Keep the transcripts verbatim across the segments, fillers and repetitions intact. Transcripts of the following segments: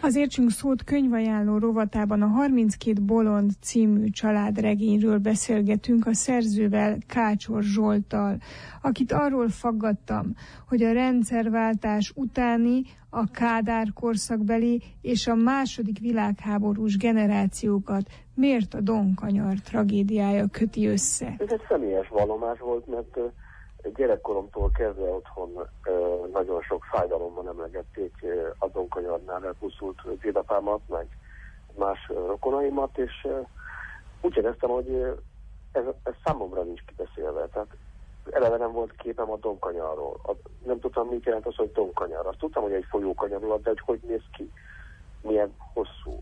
Az Értsünk szót könyvajánló rovatában a harminckét bolond című családregényről beszélgetünk a szerzővel, Kácsor Zsolttal, akit arról faggattam, hogy a rendszerváltás utáni, a Kádár korszakbeli és a második világháborús generációkat miért a Donkanyar tragédiája köti össze. Ez egy személyes vallomás volt, mert gyerekkoromtól kezdve otthon nagyon sok fájdalomban emlegették a Donkanyarnál elpusztult dédapámat, meg más rokonaimat, és úgy éreztem, hogy ez, ez számomra nincs kibeszélve. Tehát eleve nem volt képem a Donkanyarról. Nem tudtam, mit jelent az, hogy Donkanyar. Azt tudtam, hogy egy folyókanyarulat, de hogy hogy néz ki, milyen hosszú.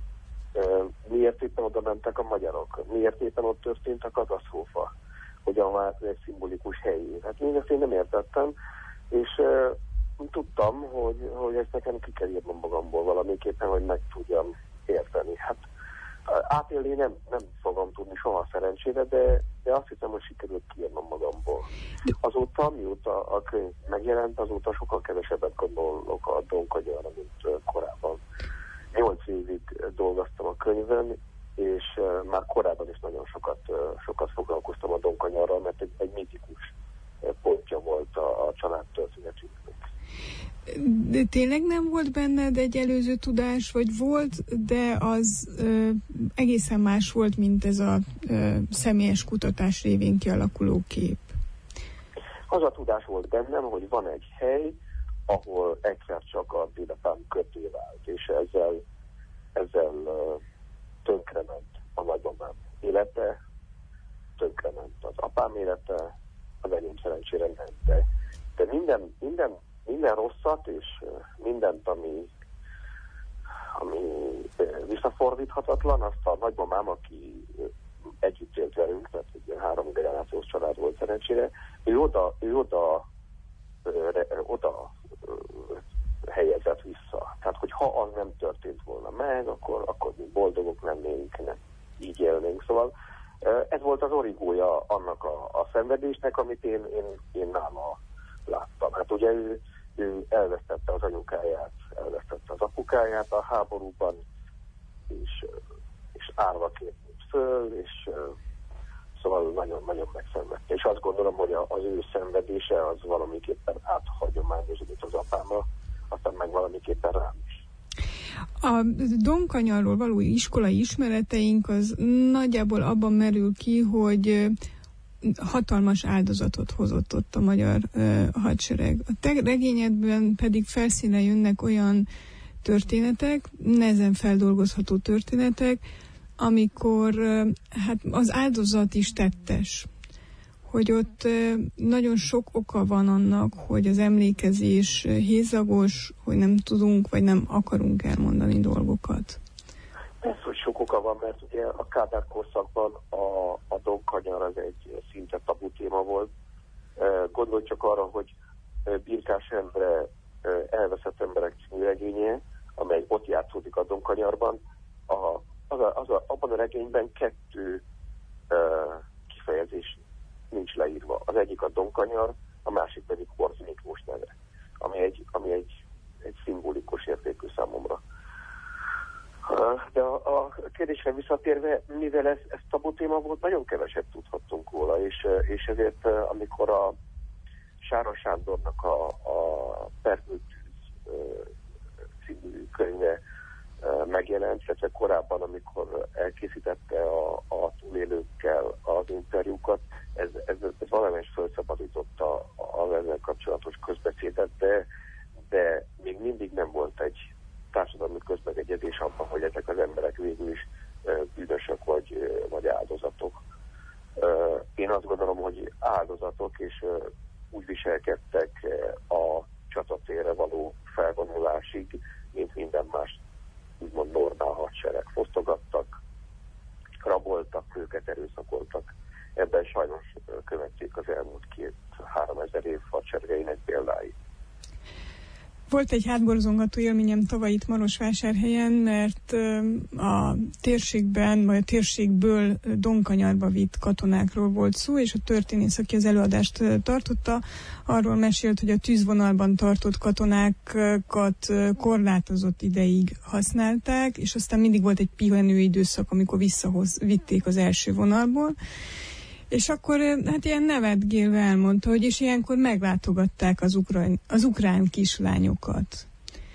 Miért éppen oda mentek a magyarok? Miért éppen ott történt a katasztrófa? Hogyan vált egy szimbolikus helyé. Hát mindezt én nem értettem, és uh, tudtam, hogy, hogy ezt nekem ki kell írnom magamból valamiképpen, hogy meg tudjam érteni. Hát uh, átélni nem, nem fogom tudni soha szerencsére, de, de azt hiszem, hogy sikerült kiírnom magamból. Azóta, mióta a könyv megjelent, azóta sokkal kevesebbet gondolok a Donkanyarra, mint uh, korábban. Nyolc évig dolgoztam a könyvön, és uh, már korábban is nagyon sokat, uh, sokat foglalkoztam a Donkanyarral, mert egy, egy mitikus uh, pontja volt a, a család történetünknek. De tényleg nem volt benned egy előző tudás, vagy volt, de az uh, egészen más volt, mint ez a uh, személyes kutatás révén kialakuló kép? Az a tudás volt bennem, hogy van egy hely, ahol egyszer csak a dédapám köté vált, és ezzel, ezzel uh, tönkrement a nagymamám élete, tönkrement az apám élete, az enyém szerencsére nem, de, de minden, minden, minden rosszat és mindent, ami, ami visszafordíthatatlan, azt a nagymamám, aki együtt élt velünk, tehát egy három generációs család volt szerencsére, ő oda, ő oda, ö, oda ö, helyezett vissza. Tehát, hogy ha az nem történt volna meg, akkor, akkor mi boldogok lennénk, nem így élnénk. Szóval ez volt az origója annak a, a szenvedésnek, amit én, én, én nála láttam. Hát ugye ő, ő elvesztette az anyukáját, elvesztette az apukáját a háborúban, és, és árvaként nőtt föl, és szóval nagyon-nagyon megszenvedte. És azt gondolom, hogy az ő szenvedése az valamiképpen áthagyományozódott az apámra, aztán meg valamiképpen rám is. A Donkanyarról való iskolai ismereteink az nagyjából abban merül ki, hogy hatalmas áldozatot hozott ott a magyar uh, hadsereg. A te regényedben pedig felszínre jönnek olyan történetek, nehezen feldolgozható történetek, amikor uh, hát az áldozat is tettes. Hogy ott nagyon sok oka van annak, hogy az emlékezés hézagos, hogy nem tudunk, vagy nem akarunk elmondani dolgokat. Persze, hogy sok oka van, mert ugye a Kádár korszakban a, a Donkanyar az egy szinte tabu téma volt. Gondolj csak arra, hogy Birkás Endre Elveszett emberek című regénye, amely ott játszódik a Donkanyarban, a, az a, az a, abban a regényben kettő uh, kifejezés nincs leírva. Az egyik a Donkanyar, a másik pedig Horthy Miklós neve, ami egy, ami egy, egy szimbolikus értékű számomra. De a, a kérdésre visszatérve, mivel ez, ez tabu téma volt, nagyon keveset tudhattunk róla, és, és ezért amikor a Sára Sándornak a, a Pergő tűz című könyve megjelent, illetve korábban, amikor elkészítette a, a túlélőkkel az interjúkat, ez, ez, ez valamelyest felszabadította az ezzel kapcsolatos közbeszédet, de, de még mindig nem volt egy társadalmi közmegegyezés abban, hogy ezek az emberek végül is bűnösök vagy, vagy áldozatok. Én azt gondolom, hogy áldozatok, és úgy viselkedtek a csatatérre való felvonulásig, mint minden más úgymond normál hadsereg. Fosztogattak, raboltak, őket erőszakoltak. Ebben sajnos követték az elmúlt két-három ezer év hadseregeinek példái. Volt egy hátborzongató élményem tavaly itt Marosvásárhelyen, mert a térségben, vagy a térségből Donkanyarba vitt katonákról volt szó, és a történész, aki az előadást tartotta, arról mesélt, hogy a tűzvonalban tartott katonákat korlátozott ideig használták, és aztán mindig volt egy pihenő időszak, amikor visszahoz vitték az első vonalból. És akkor hát ilyen nevetgélve elmondta, hogy és ilyenkor meglátogatták az, ukrán, az ukrán kislányokat.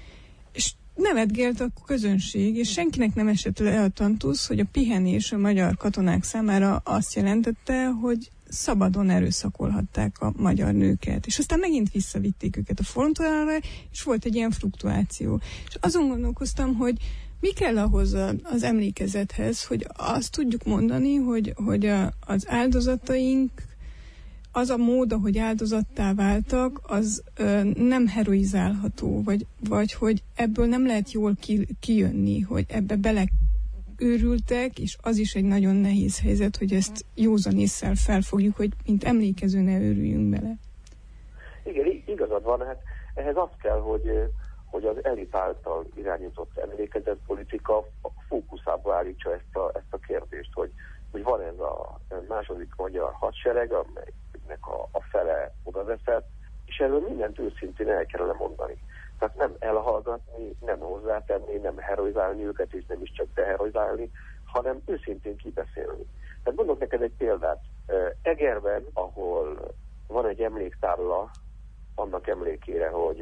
És nevetgélt a közönség, és senkinek nem esett le a tantusz, hogy a pihenés a magyar katonák számára azt jelentette, hogy szabadon erőszakolhatták a magyar nőket. És aztán megint visszavitték őket a frontvonalra, és volt egy ilyen fluktuáció. És azon gondolkoztam, hogy mi kell ahhoz az emlékezethez, hogy azt tudjuk mondani, hogy, hogy a, az áldozataink, az a mód, ahogy áldozattá váltak, az ö, nem heroizálható, vagy, vagy hogy ebből nem lehet jól ki, kijönni, hogy ebbe beleőrültek, és az is egy nagyon nehéz helyzet, hogy ezt józan ésszel felfogjuk, hogy mint emlékező ne őrüljünk bele. Igen, igazad van, hát ehhez az kell, hogy hogy az elit által irányított emlékezetpolitika fókuszába állítsa ezt a, ezt a kérdést, hogy, hogy van ez a második magyar hadsereg, amelynek a, a fele odaveszett, és erről mindent őszintén el kellene mondani. Tehát nem elhallgatni, nem hozzátenni, nem heroizálni őket, és nem is csak deheroizálni, hanem őszintén kibeszélni. Tehát mondok neked egy példát. Egerben, ahol van egy emléktábla annak emlékére, hogy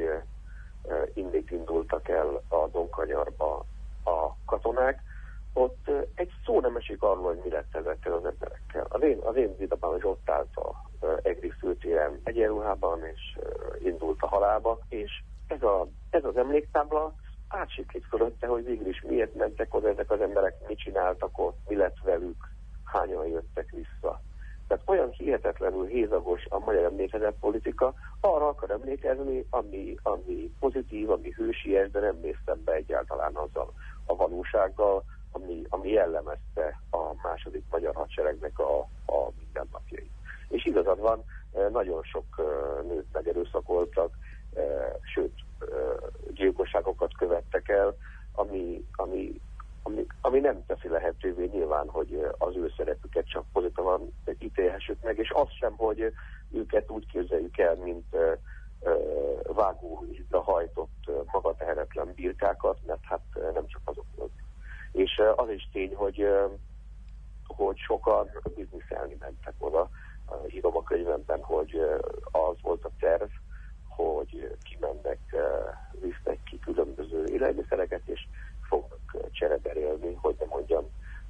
innét indultak el a Donkanyarba a katonák, ott egy szó nem esik arról, hogy mi lett ezekkel az emberekkel. Az én, az én vidapám is ott állt a Egri főtéren egyenruhában, és indult a halálba, és ez, a, ez az emléktábla átsiklik fölötte, hogy végül is miért mentek oda ezek az emberek, mit csináltak ott, mi lett velük, hányan jöttek vissza. Tehát olyan hihetetlenül hézagos a magyar emlékezetpolitika, arra akar emlékezni, ami, ami pozitív, ami hősies, de nem mész szembe egyáltalán azzal a valósággal, ami, ami jellemezte a második magyar hadseregnek a, a mindennapjait. És igazad van, nagyon sok nőt megerőszakoltak, sőt, gyilkosságokat követtek el, ami, ami Ami, ami nem teszi lehetővé nyilván, hogy az ő szerepüket csak pozitívan ítélhessük meg, és az sem, hogy őket úgy képzeljük el, mint uh, uh, vágóhízra hajtott uh, magateheretlen birkákat, mert hát uh, nem csak azok voltak. És uh, az is tény, hogy, uh, hogy sokan bizniszelni mentek oda. Uh, írom a könyvemben, hogy uh, az volt a terv, hogy kimennek, uh, visznek ki különböző élelmiszereket, és fognak csereberélni, hogy nem mondjam,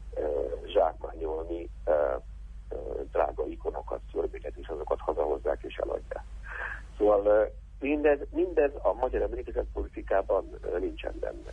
zsákmányolni drága ikonokat, szörméket, és azokat hazahozzák és eladják. Szóval mindez, mindez a magyar emlékezetpolitikában nincsen benne.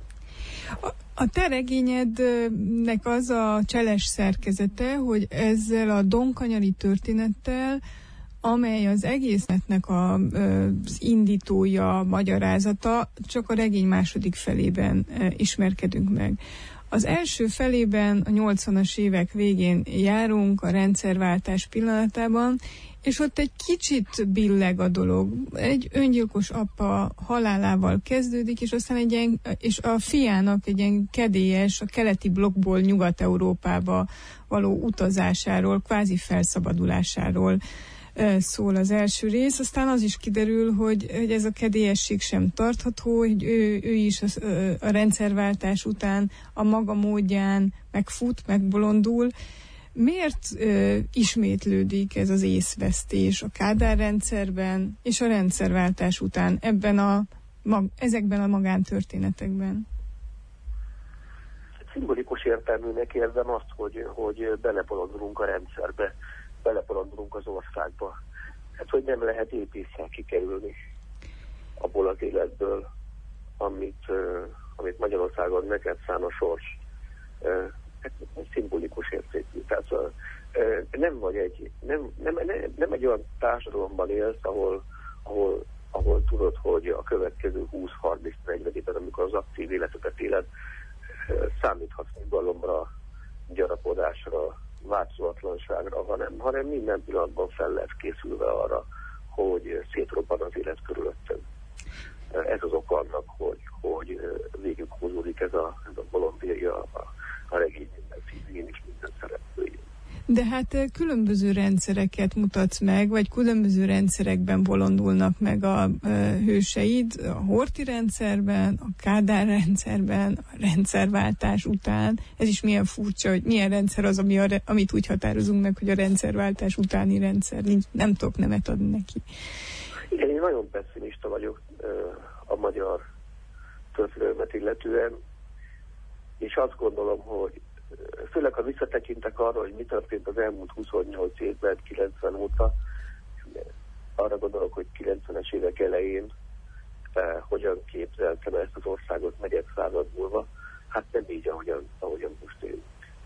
A, a te regényednek az a cseles szerkezete, hogy ezzel a donkanyari történettel, amely az egésznek a, az indítója, magyarázata, csak a regény második felében ismerkedünk meg. Az első felében a nyolcvanas évek végén járunk, a rendszerváltás pillanatában, és ott egy kicsit billeg a dolog. Egy öngyilkos apa halálával kezdődik, és aztán egy ilyen, és a fiának egy ilyen kedélyes, a keleti blokkból Nyugat-Európába való utazásáról, kvázi felszabadulásáról szól az első rész, aztán az is kiderül, hogy, hogy ez a kedélyesség sem tartható, hogy ő, ő is a, a rendszerváltás után a maga módján megfut, megbolondul. Miért ö, ismétlődik ez az észvesztés a Kádár rendszerben és a rendszerváltás után ebben a, mag, ezekben a magántörténetekben? Szimbolikus értelműnek érzem azt, hogy, hogy belebolondulunk a rendszerbe, beleporondulunk az országba. Hát, hogy nem lehet épésszel kikerülni abból az életből, amit, uh, amit Magyarországon neked szán a sors. Uh, hát, szimbolikus értékű. Tehát uh, nem vagy egy, nem, nem, nem, nem egy olyan társadalomban élsz, ahol, ahol, ahol tudod, hogy a következő húsz-harminc-negyven évben, amikor az aktív életedet éled, uh, számíthatsz nyugalomra, gyarapodásra, változatlanságra, hanem, hanem minden pillanatban fel lesz készülve arra, hogy szétrobban az élet körülöttem. ez az ok annak, hogy, hogy végig húzódik ez a, ez a bolondéria a, a regény minden színén és minden szereplőjén. De hát különböző rendszereket mutatsz meg, vagy különböző rendszerekben bolondulnak meg a hőseid, a Horthy rendszerben, a Kádár rendszerben, a rendszerváltás után. Ez is milyen furcsa, hogy milyen rendszer az, ami a, amit úgy határozunk meg, hogy a rendszerváltás utáni rendszer. Nincs, nem tudok nemet adni neki. Igen, én nagyon pessimista vagyok a magyar történelmet illetően, és azt gondolom, hogy főleg ha visszatekintek arra, hogy mi történt az elmúlt huszonnyolc évben, kilencven óta, arra gondolok, hogy kilencvenes évek elején eh, hogyan képzeltem ezt az országot negyed század múlva, hát nem így, ahogyan, ahogyan most élünk.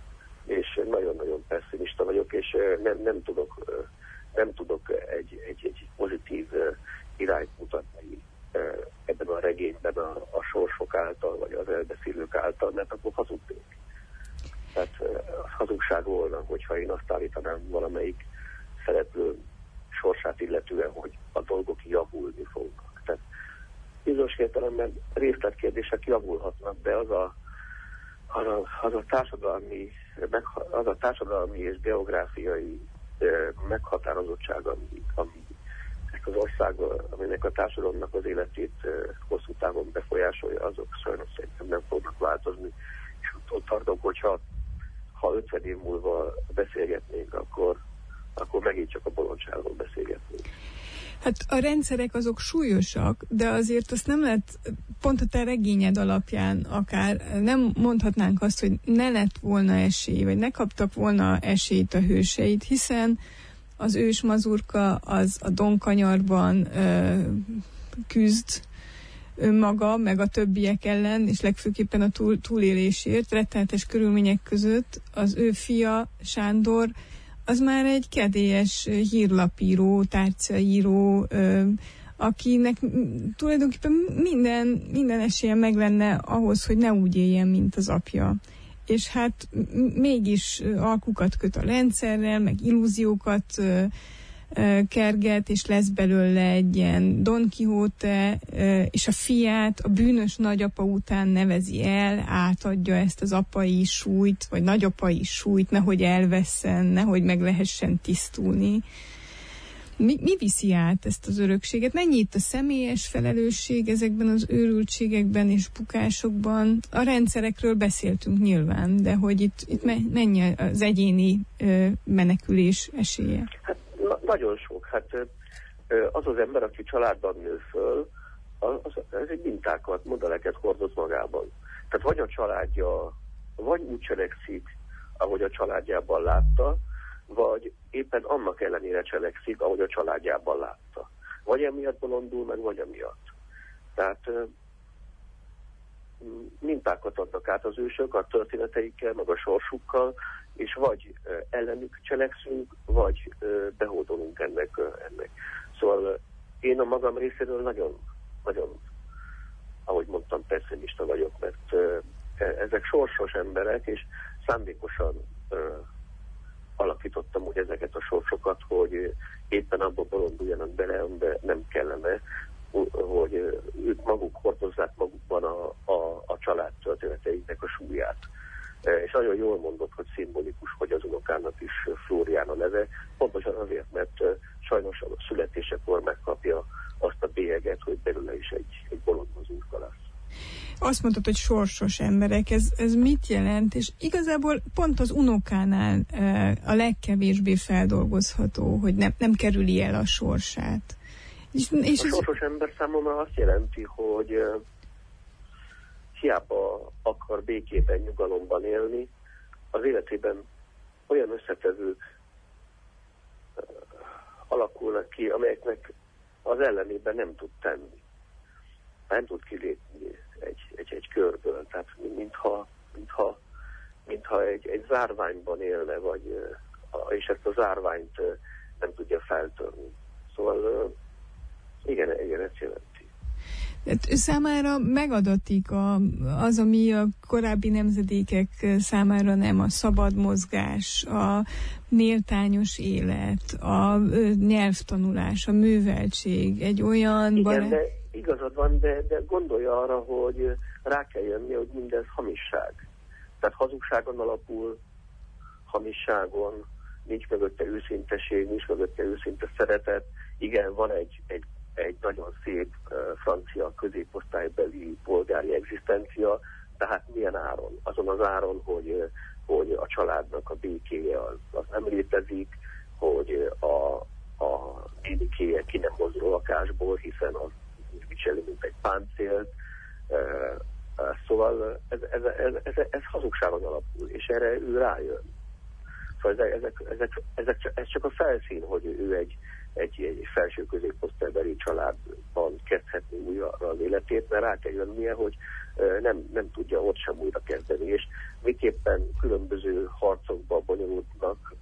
És nagyon-nagyon pessimista vagyok, és nem, nem tudok, nem tudok egy, egy, egy pozitív irányt mutatni ebben a regényben a, a sorsok által, vagy az elbeszélők által, mert akkor hazudnék. Tehát az hazugság volna, hogyha én azt állítanám valamelyik szereplő sorsát illetően, hogy a dolgok javulni fognak. Tehát bizonyos értelemben részletkérdések javulhatnak, de az a, az a, az a, társadalmi, az a társadalmi és geográfiai meghatározottság, ami, ami ezt az ország, aminek a társadalomnak az életét hosszú távon befolyásolja, azok sajnos szerintem nem fognak változni. És ott, ott tartok, hogyha ha ötven év múlva beszélgetnénk, akkor, akkor megint csak a bolondságról beszélgetnénk. Hát a rendszerek azok súlyosak, de azért azt nem lehet, pont a te regényed alapján akár, nem mondhatnánk azt, hogy ne lett volna esély, vagy ne kaptak volna esélyt a hőseid, hiszen az ős mazurka az a Donkanyarban ö, küzd önmaga, meg a többiek ellen, és legfőképpen a túl, túlélésért, rettenetes körülmények között. Az ő fia, Sándor, az már egy kedélyes hírlapíró, tárcaíró, ö, akinek tulajdonképpen minden, minden esélye meg lenne ahhoz, hogy ne úgy éljen, mint az apja. És hát mégis alkukat köt a rendszerrel, meg illúziókat ö, ö, kerget, és lesz belőle egy ilyen Don Quixote, ö, és a fiát a bűnös nagyapa után nevezi el, átadja ezt az apai súlyt, vagy nagyapai súlyt, nehogy elvesszen, nehogy meg lehessen tisztulni. Mi, mi viszi át ezt az örökséget? Mennyi itt a személyes felelősség ezekben az őrültségekben és bukásokban? A rendszerekről beszéltünk nyilván, de hogy itt, itt mennyi az egyéni ö, menekülés esélye? Hát na, nagyon sok. Hát ö, az az ember, aki családban nő föl, az, az egy mintákat, modelleket hordoz magában. Tehát vagy a családja, vagy úgy cselekszik, ahogy a családjában látta, vagy éppen annak ellenére cselekszik, ahogy a családjában látta. Vagy emiatt bolondul meg, vagy emiatt. Tehát mintákat adnak át az ősök a történeteikkel, meg a sorsukkal, és vagy ellenük cselekszünk, vagy behódolunk ennek. ennek. Szóval én a magam részéről nagyon, nagyon, ahogy mondtam, pessimista vagyok, mert ezek sorsos emberek, és szándékosan alakítottam úgy ezeket a sorsokat, hogy éppen abban bolonduljanak bele, amiben nem kellene, hogy ők maguk hordozzák magukban a, a, a család történeteiknek a súlyát. És nagyon jól mondott, hogy szimbolikus, hogy az unokának is Flórián a neve, pontosan azért, mert sajnos a születésekor megkapja azt a bélyeget, hogy belőle is egy, egy bolond mazurka lesz. Azt mondtad, hogy sorsos emberek, ez, ez mit jelent? És igazából pont az unokánál e, a legkevésbé feldolgozható, hogy nem, nem kerüli el a sorsát. És, és a sorsos ez... ember számomra azt jelenti, hogy uh, hiába akar békében, nyugalomban élni, az életében olyan összetevők uh, alakulnak ki, amelyeknek az ellenében nem tud tenni. Nem tud kilépni egy, egy, egy körből, tehát mintha, mintha, mintha egy, egy zárványban élne, vagy, és ezt a zárványt nem tudja feltörni. Szóval igen, igen, ezt jelenti. Tehát számára megadatik a, az, ami a korábbi nemzedékek számára nem, a szabad mozgás, a méltányos élet, a nyelvtanulás, a műveltség, egy olyan... Igen, barát... de igazad van, de, de gondolja arra, hogy rá kell jönni, hogy mindez hamisság. Tehát hazugságon alapul, hamisságon, nincs mögötte őszinteség, nincs mögötte őszinte szeretet. Igen, van egy, egy, egy nagyon szép uh, francia középosztálybeli polgári egzisztencia, tehát milyen áron? Azon az áron, hogy, hogy a családnak a békéje az, az nem létezik, hogy a, a nénikéje ki nem mozdul a lakásból, hiszen az vicseli, mint egy páncélt. Uh, uh, szóval ez, ez, ez, ez, ez hazugságon alapul, és erre ő rájön. Szóval ezek, ezek, ezek, ez csak a felszín, hogy ő egy, egy, egy felső középosztálybeli családban kezdhetni újra az életét, mert rá kell jönnie, hogy nem, nem tudja ott sem újra kezdeni, és miképpen különböző harcokba bonyolultnak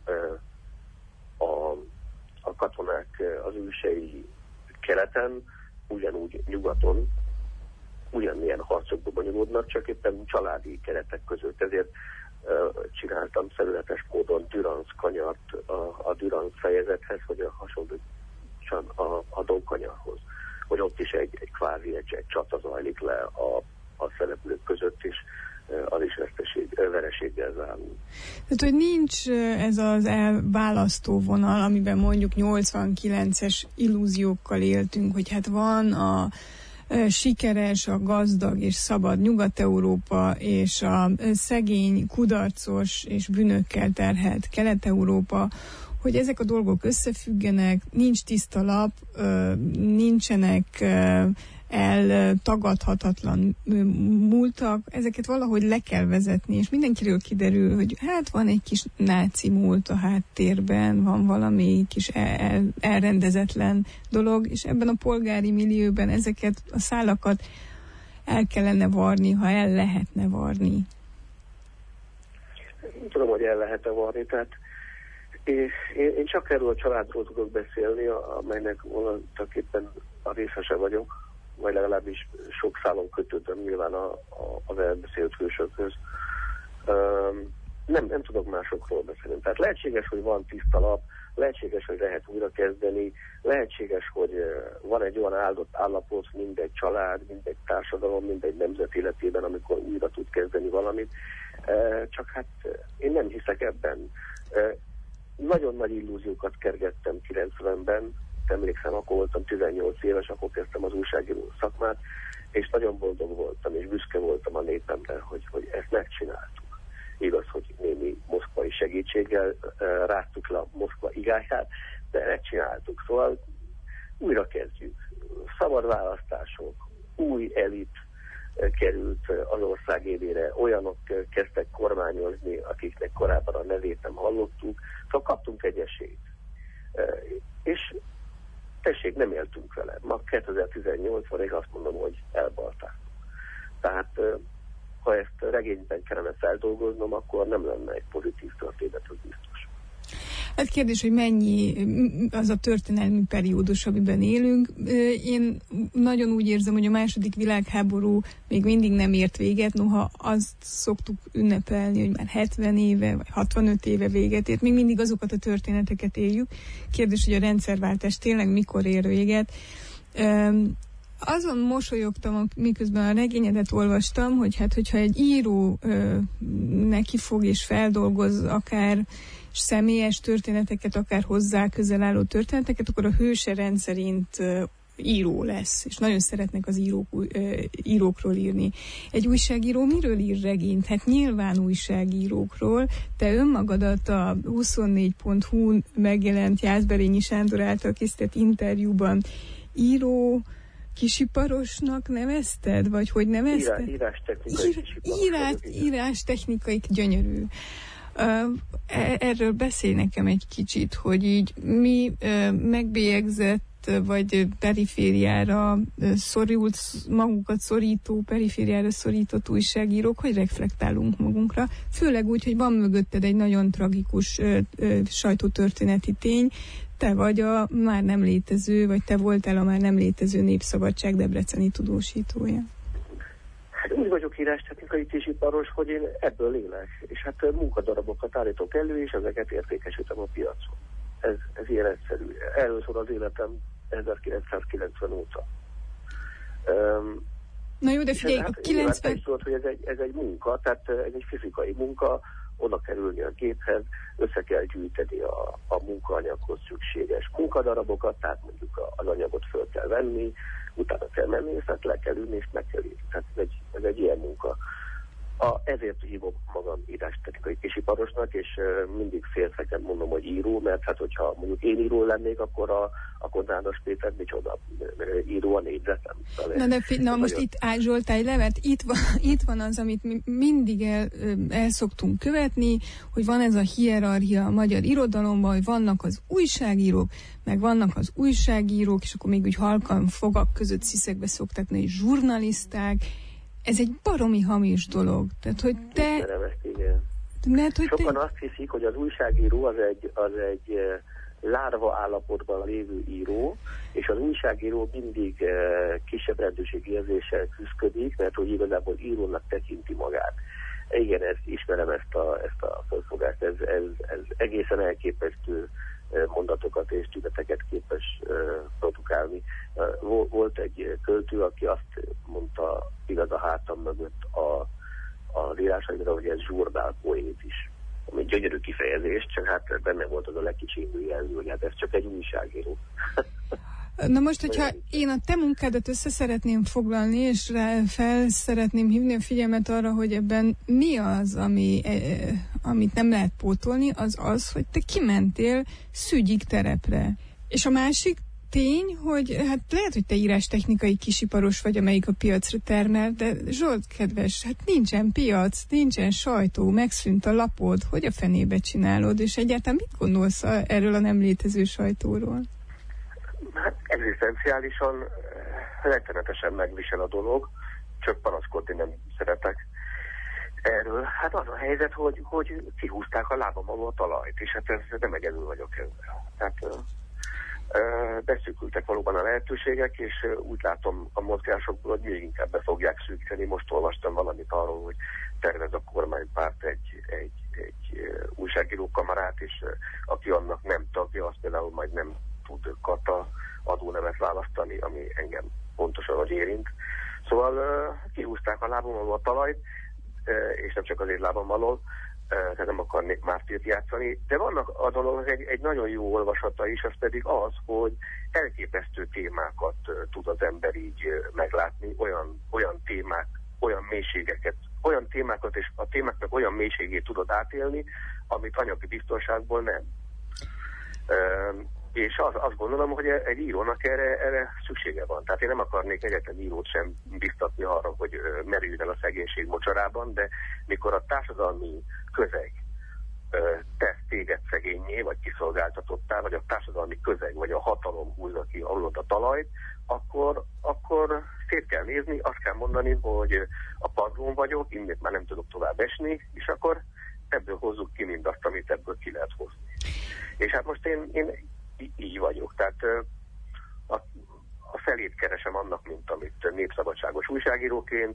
a, a katonák az ősei keleten, ugyanúgy nyugaton, ugyanilyen harcokba bonyolulnak, csak éppen családi keretek között. Ezért csináltam felületes módon Durance kanyart a, a Durance fejezethez, hogy a hasonlítson a, a Don kanyarhoz. Hogy ott is egy, egy kvázi egy, egy csata zajlik le a, a szereplők között is, az is veszteség, vereséggel zárul. Tehát, hogy nincs ez az elválasztó vonal, amiben mondjuk nyolcvankilences illúziókkal éltünk, hogy hát van a sikeres, a gazdag és szabad Nyugat-Európa, és a szegény, kudarcos és bűnökkel terhelt Kelet-Európa, hogy ezek a dolgok összefüggenek, nincs tiszta lap, nincsenek eltagadhatatlan múltak, ezeket valahogy le kell vezetni, és mindenkiről kiderül, hogy hát van egy kis náci múlt a háttérben, van valami kis el, elrendezetlen dolog, és ebben a polgári millióben ezeket a szálakat el kellene varni, ha el lehetne varni. Nem tudom, hogy el lehet-e varni, tehát én, én csak erről a családról tudok beszélni, amelynek voltaképpen a részese vagyok, vagy legalábbis sok szálon kötődöm nyilván a, a, az elbeszélt hősökhöz. Um, nem, nem tudok másokról beszélni. Tehát lehetséges, hogy van tiszta lap, lehetséges, hogy lehet újra kezdeni, lehetséges, hogy van egy olyan áldott állapot mindegy család, mindegy társadalom, mindegy nemzet életében, amikor újra tud kezdeni valamit. Uh, csak hát én nem hiszek ebben. Uh, nagyon nagy illúziókat kergettem kilencvenben, emlékszem, akkor voltam tizennyolc éves, akkor kezdtem az újságíró szakmát, és nagyon boldog voltam, és büszke voltam a népemre, hogy, hogy ezt megcsináltuk. Igaz, hogy némi moszkvai segítséggel uh, ráztuk le a Moszkva igáját, de megcsináltuk. Szóval újra kezdjük. Szabad választások, új elit uh, került uh, az ország élére, olyanok uh, kezdtek kormányozni, akiknek korábban a nevét nem hallottuk, szóval kaptunk egy esélyt. Uh, és tessék, nem éltünk vele. Ma kétezer-tizennyolcban én azt mondom, hogy elbalták. Tehát ha ezt regényben kellene feldolgoznom, akkor nem lenne egy pozitív történet, az biztos. Hát kérdés, hogy mennyi az a történelmi periódus, amiben élünk. Én nagyon úgy érzem, hogy a második világháború még mindig nem ért véget, noha azt szoktuk ünnepelni, hogy már hetven éve, vagy hatvanöt éve véget ért, még mindig azokat a történeteket éljük. Kérdés, hogy a rendszerváltás tényleg mikor ér véget. Azon mosolyogtam, miközben a regényedet olvastam, hogy hát, hogyha egy író neki fog és feldolgoz akár személyes történeteket, akár hozzá közel álló történeteket, akkor a hőse rendszerint író lesz, és nagyon szeretnek az írók, írókról írni. Egy újságíró miről ír regényt? Hát nyilván újságírókról. Te önmagadat a huszonnégy pont hu megjelent Jászberényi Sándor által készített interjúban író kisiparosnak nevezted? Vagy hogy nevezted? Írás technikai kisiparos. Írás, írás technikai, gyönyörű. Erről beszélj nekem egy kicsit, hogy így mi megbélyegzett vagy perifériára szorult, magunkat szorító, perifériára szorított újságírók, hogy reflektálunk magunkra, főleg úgy, hogy van mögötted egy nagyon tragikus sajtótörténeti tény, te vagy a már nem létező, vagy te voltál a már nem létező Népszabadság debreceni tudósítója. Hát úgy vagyok írástechnikai kisiparos, hogy én ebből élek, és hát munkadarabokat állítok elő, és ezeket értékesítem a piacon. Ez, ez ilyen egyszerű. Először az életem ezerkilencszázkilencven óta. Um, Na jó, de figyelj, hát a kilencven... Így szólt, hogy ez egy, ez egy munka, tehát ez egy fizikai munka, oda kell ülni a géphez, össze kell gyűjteni a, a munkaanyaghoz szükséges munkadarabokat, tehát mondjuk az anyagot föl kell venni, utána kell menni, és hát le kell ülni, és meg kell írni. Tehát ez egy, ez egy ilyen munka. A, ezért hívom magam írástechnikai kisiparosnak, és uh, mindig félszegen mondom, hogy író, mert hát hogyha mondjuk én író lennék, akkor a akkor Nádas Péter micsoda író a négyzetem. Na de fi, na most itt Zsoltály le, mert itt van, itt van az, amit mi mindig el, el szoktunk követni, hogy van ez a hierarchia a magyar irodalomban, hogy vannak az újságírók, meg vannak az újságírók, és akkor még úgy halkan fogak között sziszekbe szoktatni, hogy zsurnaliszták. Ez egy baromi hamis dolog. Tehát, hogy te... Ismerem ezt, igen. Mert, hogy Sokan te... azt hiszik, hogy az újságíró az egy, az egy lárva állapotban lévő író, és az újságíró mindig kisebb rendőrségi érzéssel küszködik, mert hogy igazából írónak tekinti magát. Igen, ezt, ismerem ezt a, ezt a felfogást, ez, ez, ez egészen elképesztő mondatokat és tüneteket képes produkálni. Volt egy költő, aki azt mondta igaz a hátam mögött a, a írásaimra, hogy ez zsurnál poézis. Ami egy gyönyörű kifejezés, csak hát benne volt az a legkicsinyű jelző, hogy hát ez csak egy újságíró. Na most, hogyha én a te munkádat össze szeretném foglalni, és rá fel szeretném hívni a figyelmet arra, hogy ebben mi az, ami, eh, amit nem lehet pótolni, az az, hogy te kimentél szügyig terepre. És a másik tény, hogy hát lehet, hogy te írástechnikai kisiparos vagy, amelyik a piacra termel, de Zsolt, kedves, hát nincsen piac, nincsen sajtó, megszűnt a lapod, hogy a fenébe csinálod, és egyáltalán mit gondolsz erről a nem létező sajtóról? Hát egzisztenciálisan rettenetesen megvisel a dolog, csak panaszkodni nem szeretek erről. Hát az a helyzet, hogy, hogy kihúzták a lábam alól a talajt, és hát ez, nem egyedül vagyok ezzel. Tehát beszűkültek valóban a lehetőségek, és úgy látom a mozgásokból, hogy még inkább be fogják szűkíteni. Most olvastam valamit arról, hogy tervez a kormánypárt egy, egy, egy újságírókamarát, és aki annak nem tagja, az például majd nem tud kata adónevet választani, ami engem pontosan hogy érint. Szóval kihúzták a lábam alól a talajt, és nem csak az én lábam alól, tehát nem akarnék mártírt játszani, de vannak a dolognak egy, egy nagyon jó olvasata is, az pedig az, hogy elképesztő témákat tud az ember így meglátni, olyan, olyan témák, olyan mélységeket, olyan témákat, és a témáknak olyan mélységét tudod átélni, amit anyagi biztonságból nem. És az, azt gondolom, hogy egy írónak erre, erre szüksége van. Tehát én nem akarnék egyetlen írót sem biztatni arra, hogy merüljön el a szegénység mocsarában, de mikor a társadalmi közeg tesz téged szegényé, vagy kiszolgáltatottá, vagy a társadalmi közeg, vagy a hatalom húzza ki alulod a talajt, akkor, akkor szét kell nézni, azt kell mondani, hogy a padlón vagyok, innét már nem tudok tovább esni, és akkor ebből hozzuk ki mindazt, amit ebből ki lehet hozni. És hát most én, én így vagyok. Tehát a, a felét keresem annak, mint amit népszabadságos újságíróként,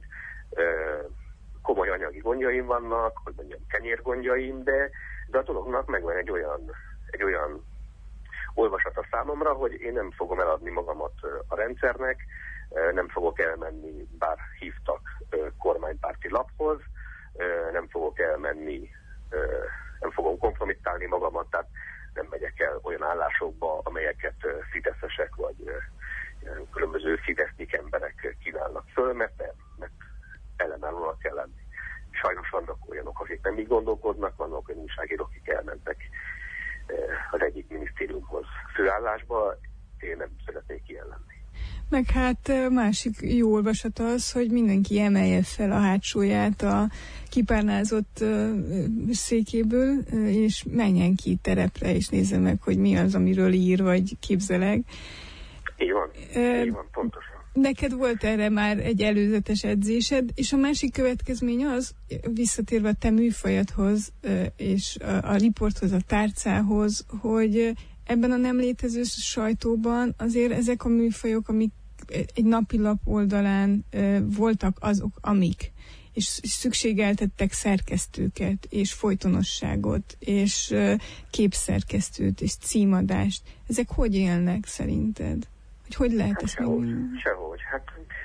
komoly anyagi gondjaim vannak, hogy mondjam, kenyérgondjaim, de, de a dolognak megvan egy olyan, egy olyan olvasata számomra, hogy én nem fogom eladni magamat a rendszernek, nem fogok elmenni, bár hívtak kormánypárti laphoz, nem fogok elmenni, nem fogom kompromittálni magamat, tehát nem megyek el olyan állásokba, amelyeket fideszesek vagy különböző fidesznyik emberek kínálnak föl, mert nem, mert ellenállónak kell lenni. Sajnos vannak olyanok, akik nem így gondolkodnak, vannak olyan újságírók, akik elmentek az egyik minisztériumhoz főállásba, én nem szeretnék ilyen lenni. Meg hát másik jó olvasat az, hogy mindenki emelje fel a hátsóját a kipárnázott székéből, és menjen ki terepre, és nézze meg, hogy mi az, amiről ír, vagy képzeleg. Így van, uh, így van, pontosan. Neked volt erre már egy előzetes edzésed, és a másik következmény az, visszatérve a te műfajadhoz, és a, a riporthoz, a tárcához, hogy ebben a nem létező sajtóban azért ezek a műfajok, amik egy napilap oldalán voltak azok, amik, és szükségeltettek szerkesztőket, és folytonosságot, és képszerkesztőt, és címadást. Ezek hogy élnek szerinted? Hogy hogy lehet hát ezt sehogy, megmondani? sehogy. Hát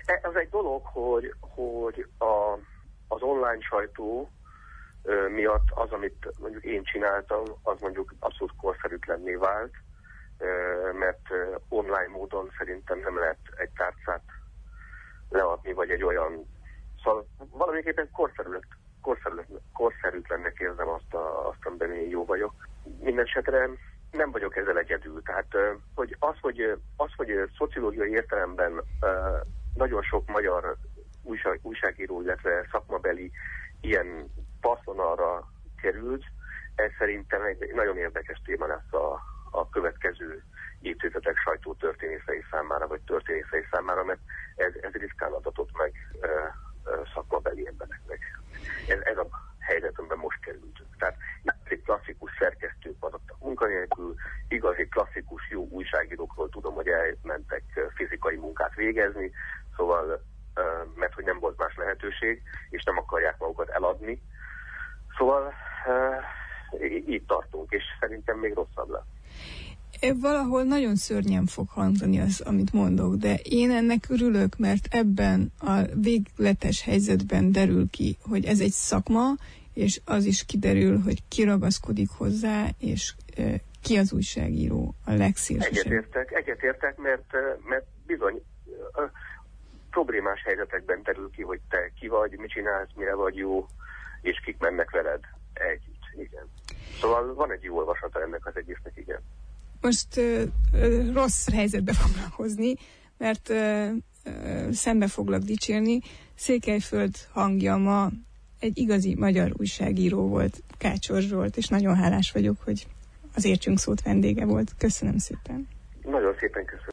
Ez egy dolog, hogy, hogy a, az online sajtó miatt az, amit mondjuk én csináltam, az mondjuk abszolút korszerűtlenné vált, mert online módon szerintem nem lehet egy tárcát leadni, vagy egy olyan... Szóval valamiképpen korszerűtlennek korszerűtlennek érzem azt, a, azt, amiben én jó vagyok. Mindenesetre nem vagyok ezzel egyedül. Tehát hogy az, hogy, az, hogy szociológiai értelemben nagyon sok magyar újság, újságíró, illetve szakmabeli ilyen passzonalra került, ez szerintem egy nagyon érdekes téma lesz a, a következő évtizedek sajtótörténészei számára, vagy történészei számára, mert ez, ez ritkán adatott meg e, e, szakmabeli embereknek. Ez, ez a helyzet, amiben most kerültünk. Tehát egy klasszikus szerkesztők maradtak munkanélkül, igazi klasszikus jó újságírókról tudom, hogy elmentek fizikai munkát végezni, szóval e, mert hogy nem volt más lehetőség, és nem akarják magukat eladni. Szóval e, így tartunk, és szerintem még rosszabb lesz. Valahol nagyon szörnyen fog hangzani az, amit mondok, de én ennek örülök, mert ebben a végletes helyzetben derül ki, hogy ez egy szakma, és az is kiderül, hogy ki ragaszkodik hozzá, és e, ki az újságíró a legszélsősebb. Egyetértek, egyetértek, mert, mert bizony a problémás helyzetekben derül ki, hogy te ki vagy, mit csinálsz, mire vagy jó, és kik mennek veled együtt. Igen. Szóval van egy jó olvasata ennek az egésznek, igen. Most uh, uh, rossz helyzetbe foglak hozni, mert uh, uh, szembe foglak dicsérni. Székelyföld hangja ma egy igazi magyar újságíró volt, Kácsor Zsolt, és nagyon hálás vagyok, hogy az Értsünk Szót vendége volt. Köszönöm szépen. Nagyon szépen köszönöm.